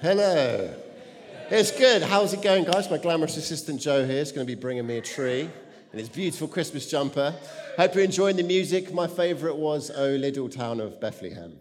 Hello. It's good. How's it going, guys? My glamorous assistant Joe here is going to be bringing me a tree and his beautiful Christmas jumper. Hope you're enjoying the music. My favourite was O Little Town of Bethlehem.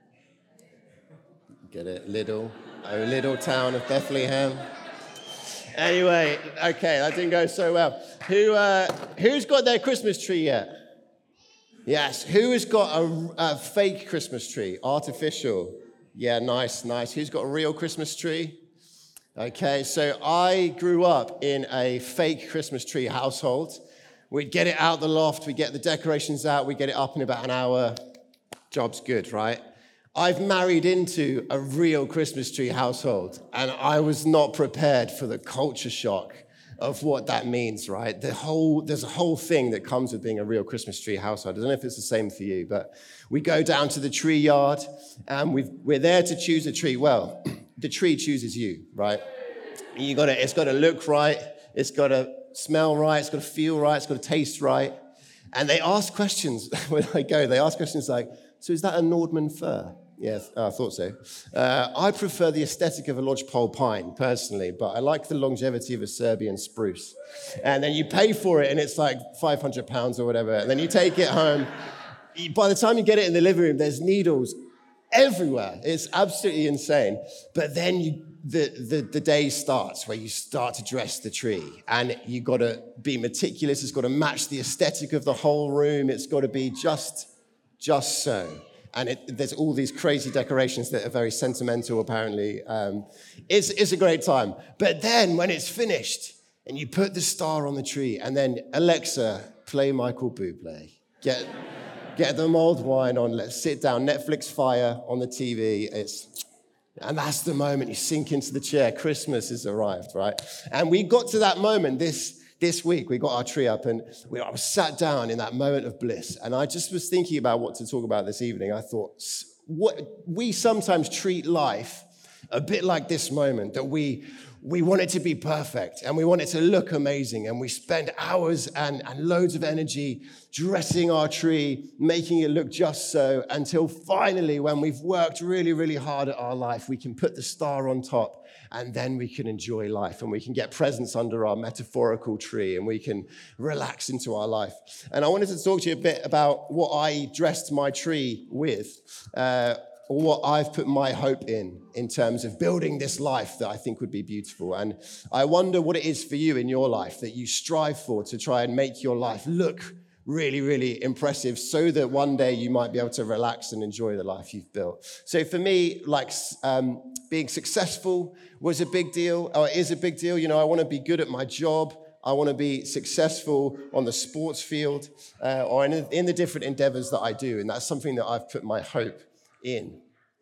Get it? Little. O Little Town of Bethlehem. Anyway, okay, that didn't go so well. Who's got their Christmas tree yet? Yes. Who has got a fake Christmas tree? Artificial. Yeah, nice. Who's got a real Christmas tree? Okay, so I grew up in a fake Christmas tree household. We'd get it out the loft, we'd get the decorations out, we'd get it up in about an hour. Job's good, right? I've married into a real Christmas tree household, and I was not prepared for the culture shock of what that means, right? There's a whole thing that comes with being a real Christmas tree household. I don't know if it's the same for you, but we go down to the tree yard, and we're there to choose a tree. Well, the tree chooses you, right? It's got to look right, it's got to smell right, it's got to feel right, it's got to taste right. And they ask questions when I go. They ask questions like, so is that a Nordman fir? Yes, I thought so. I prefer the aesthetic of a lodgepole pine, personally, but I like the longevity of a Serbian spruce. And then you pay for it, and it's like £500 or whatever. And then you take it home. By the time you get it in the living room, there's needles everywhere. It's absolutely insane. But then the day starts where you start to dress the tree, and you got to be meticulous. It's got to match the aesthetic of the whole room. It's got to be just so. And there's all these crazy decorations that are very sentimental, apparently. It's a great time. But then when it's finished, and you put the star on the tree, and then Alexa, play Michael Bublé. Get the mulled wine on, let's sit down, Netflix fire on the TV. And that's the moment you sink into the chair. Christmas has arrived, right? And we got to that moment this week. We got our tree up, and I was sat down in that moment of bliss. And I just was thinking about what to talk about this evening. I thought, we sometimes treat life a bit like this moment, that we want it to be perfect, and we want it to look amazing, and we spend hours and loads of energy dressing our tree, making it look just so, until finally, when we've worked really, really hard at our life, we can put the star on top, and then we can enjoy life, and we can get presents under our metaphorical tree, and we can relax into our life. And I wanted to talk to you a bit about what I dressed my tree with, or what I've put my hope in terms of building this life that I think would be beautiful. And I wonder what it is for you in your life that you strive for to try and make your life look really, really impressive, so that one day you might be able to relax and enjoy the life you've built. So for me, being successful was a big deal, or is a big deal. You know, I want to be good at my job. I want to be successful on the sports field, or in the different endeavors that I do. And that's something that I've put my hope in.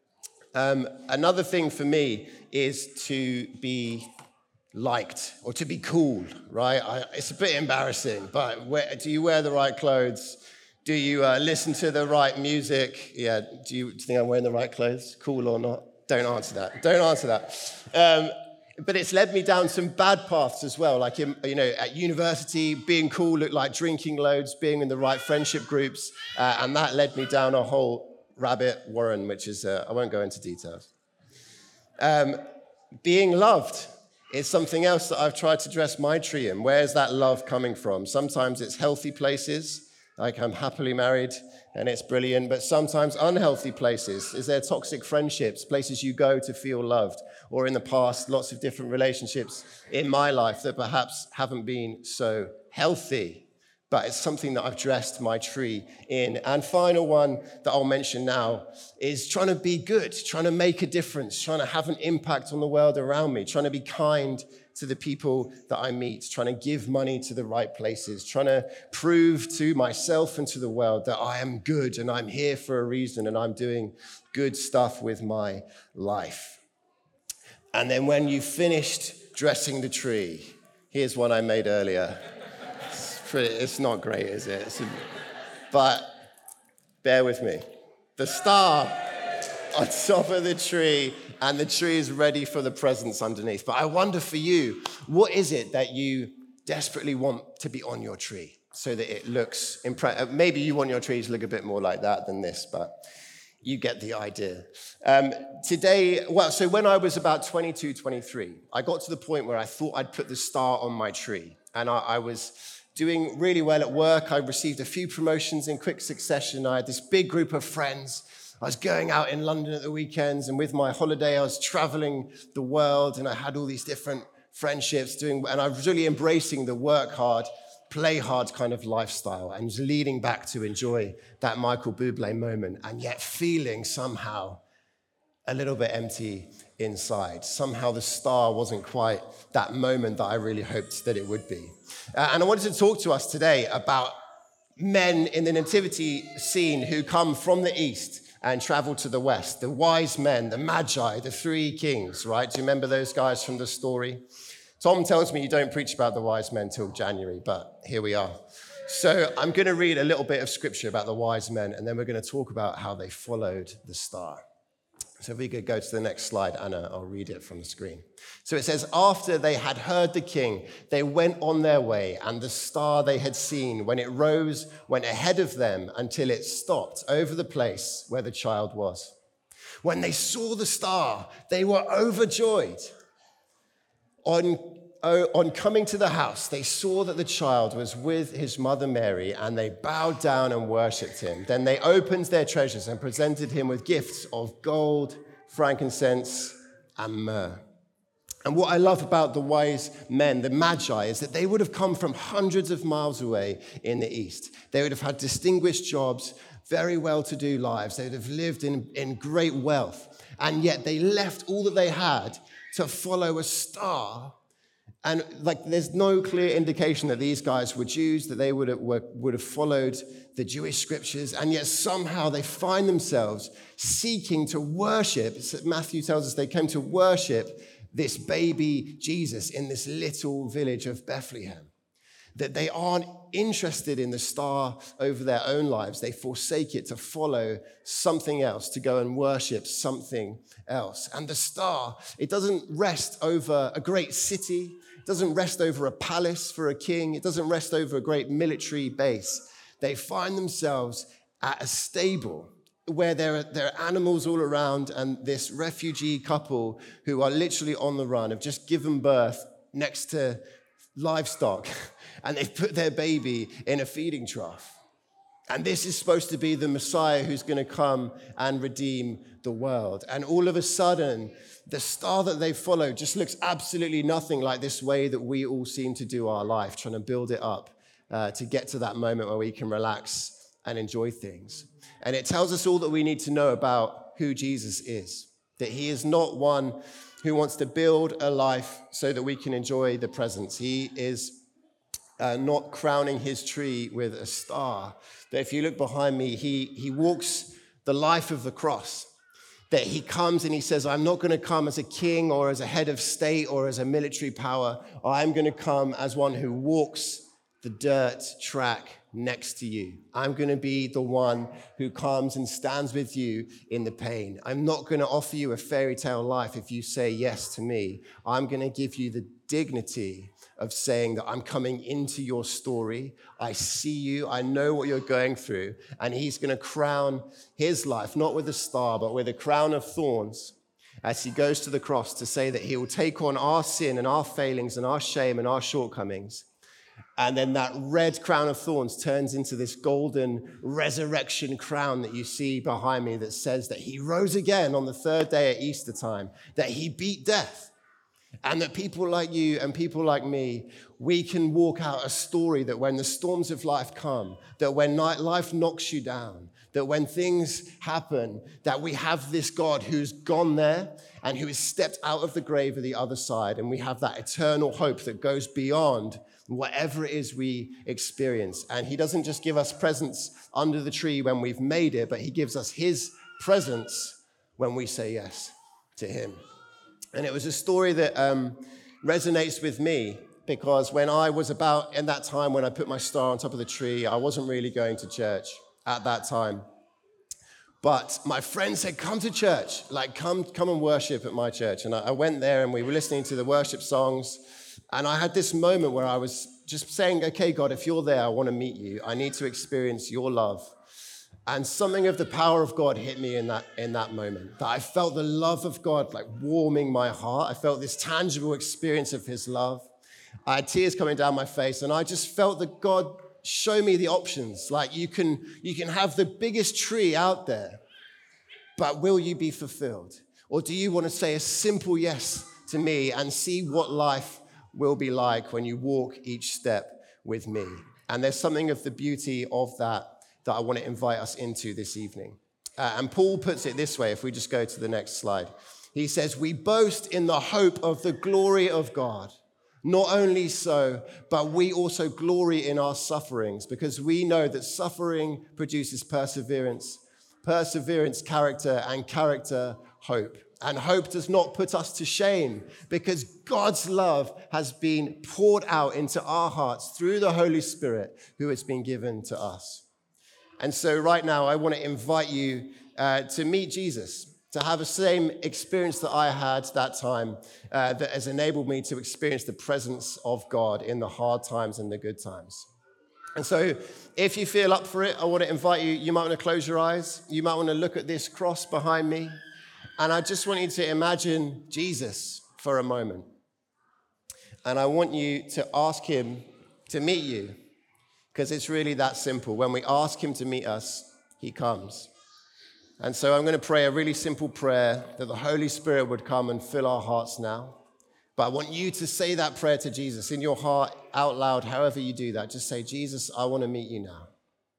Another thing for me is to be liked, or to be cool, right? It's a bit embarrassing, but do you wear the right clothes? Do you listen to the right music? Yeah, do you think I'm wearing the right clothes? Cool or not? Don't answer that. But it's led me down some bad paths as well, like at university, being cool looked like drinking loads, being in the right friendship groups, and that led me down a whole rabbit warren, which is, I won't go into details. Being loved is something else that I've tried to dress my tree in. Where's that love coming from? Sometimes it's healthy places, like I'm happily married and it's brilliant, but sometimes unhealthy places. Is there toxic friendships, places you go to feel loved? Or in the past, lots of different relationships in my life that perhaps haven't been so healthy. But it's something that I've dressed my tree in. And final one that I'll mention now is trying to be good, trying to make a difference, trying to have an impact on the world around me, trying to be kind to the people that I meet, trying to give money to the right places, trying to prove to myself and to the world that I am good and I'm here for a reason and I'm doing good stuff with my life. And then when you've finished dressing the tree, here's one I made earlier. It's not great, is it? But bear with me. The star on top of the tree, and the tree is ready for the presents underneath. But I wonder for you, what is it that you desperately want to be on your tree so that it looks impressive? Maybe you want your tree to look a bit more like that than this, but You get the idea. So when I was about 22, 23, I got to the point where I thought I'd put the star on my tree. And I was doing really well at work. I received a few promotions in quick succession. I had this big group of friends. I was going out in London at the weekends, and with my holiday, I was traveling the world, and I had all these different friendships and I was really embracing the work hard, play hard kind of lifestyle, and was leading back to enjoy that Michael Bublé moment, and yet feeling somehow a little bit empty inside. Somehow the star wasn't quite that moment that I really hoped that it would be. And I wanted to talk to us today about men in the nativity scene who come from the east and travel to the west, the wise men, the magi, the three kings, right? Do you remember those guys from the story? Tom tells me you don't preach about the wise men till January, but here we are. So I'm going to read a little bit of scripture about the wise men, and then we're going to talk about how they followed the star. So if we could go to the next slide, Anna, I'll read it from the screen. So it says, after they had heard the king, they went on their way, and the star they had seen, when it rose, went ahead of them until it stopped over the place where the child was. When they saw the star, they were overjoyed. On coming to the house, they saw that the child was with his mother Mary, and they bowed down and worshipped him. Then they opened their treasures and presented him with gifts of gold, frankincense, and myrrh. And what I love about the wise men, the magi, is that they would have come from hundreds of miles away in the east. They would have had distinguished jobs, very well-to-do lives. They would have lived in great wealth. And yet they left all that they had to follow a star. And there's no clear indication that these guys were Jews, that they would have followed the Jewish scriptures, and yet somehow they find themselves seeking to worship. Matthew tells us they came to worship this baby Jesus in this little village of Bethlehem. That they aren't interested in the star over their own lives. They forsake it to follow something else, to go and worship something else. And the star, it doesn't rest over a great city. It doesn't rest over a palace for a king. It doesn't rest over a great military base. They find themselves at a stable where there are animals all around, and this refugee couple who are literally on the run have just given birth next to livestock, and they've put their baby in a feeding trough. And this is supposed to be the Messiah who's going to come and redeem the world. And all of a sudden, the star that they follow just looks absolutely nothing like this way that we all seem to do our life, trying to build it up to get to that moment where we can relax and enjoy things. And it tells us all that we need to know about who Jesus is, that he is not one who wants to build a life so that we can enjoy the presents. He is not crowning his tree with a star. That if you look behind me, he walks the life of the cross. That he comes and he says, I'm not going to come as a king or as a head of state or as a military power. I'm going to come as one who walks the dirt track next to you. I'm going to be the one who comes and stands with you in the pain. I'm not going to offer you a fairy tale life if you say yes to me. I'm going to give you the dignity of saying that I'm coming into your story. I see you. I know what you're going through. And he's going to crown his life, not with a star, but with a crown of thorns as he goes to the cross to say that he will take on our sin and our failings and our shame and our shortcomings. And then that red crown of thorns turns into this golden resurrection crown that you see behind me that says that he rose again on the third day at Easter time, that he beat death, and that people like you and people like me, we can walk out a story that when the storms of life come, that when life knocks you down, that when things happen, that we have this God who's gone there and who has stepped out of the grave at the other side, and we have that eternal hope that goes beyond whatever it is we experience. And he doesn't just give us presents under the tree when we've made it, but he gives us his presence when we say yes to him. And it was a story that resonates with me because when I was about in that time when I put my star on top of the tree, I wasn't really going to church at that time. But my friend said, come to church, come and worship at my church. And I went there and we were listening to the worship songs. And I had this moment where I was just saying, okay, God, if you're there, I want to meet you. I need to experience your love. And something of the power of God hit me in that moment. That I felt the love of God like warming my heart. I felt this tangible experience of his love. I had tears coming down my face, and I just felt that God show me the options. Like you can have the biggest tree out there, but will you be fulfilled? Or do you want to say a simple yes to me and see what life will be like when you walk each step with me? And there's something of the beauty of that I want to invite us into this evening. And Paul puts it this way, if we just go to the next slide. He says, we boast in the hope of the glory of God. Not only so, but we also glory in our sufferings, because we know that suffering produces perseverance, perseverance, character, and character, hope. And hope does not put us to shame, because God's love has been poured out into our hearts through the Holy Spirit who has been given to us. And so right now, I want to invite you to meet Jesus, to have the same experience that I had that time that has enabled me to experience the presence of God in the hard times and the good times. And so if you feel up for it, I want to invite you, you might want to close your eyes. You might want to look at this cross behind me. And I just want you to imagine Jesus for a moment. And I want you to ask him to meet you, because it's really that simple. When we ask him to meet us, he comes. And so I'm going to pray a really simple prayer that the Holy Spirit would come and fill our hearts now. But I want you to say that prayer to Jesus in your heart, out loud, however you do that. Just say, Jesus, I want to meet you now.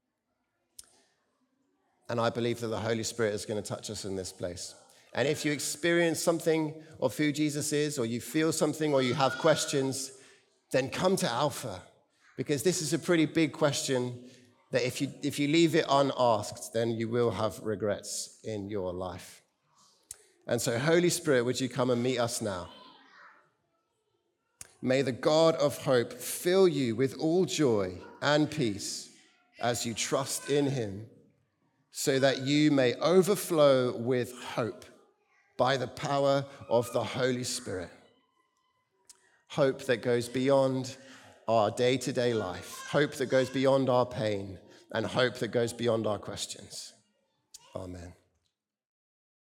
And I believe that the Holy Spirit is going to touch us in this place. And if you experience something of who Jesus is, or you feel something, or you have questions, then come to Alpha. Because this is a pretty big question that if you leave it unasked, then you will have regrets in your life. And so, Holy Spirit, would you come and meet us now? May the God of hope fill you with all joy and peace as you trust in him, so that you may overflow with hope by the power of the Holy Spirit. Hope that goes beyond our day-to-day life, hope that goes beyond our pain, and hope that goes beyond our questions. Amen.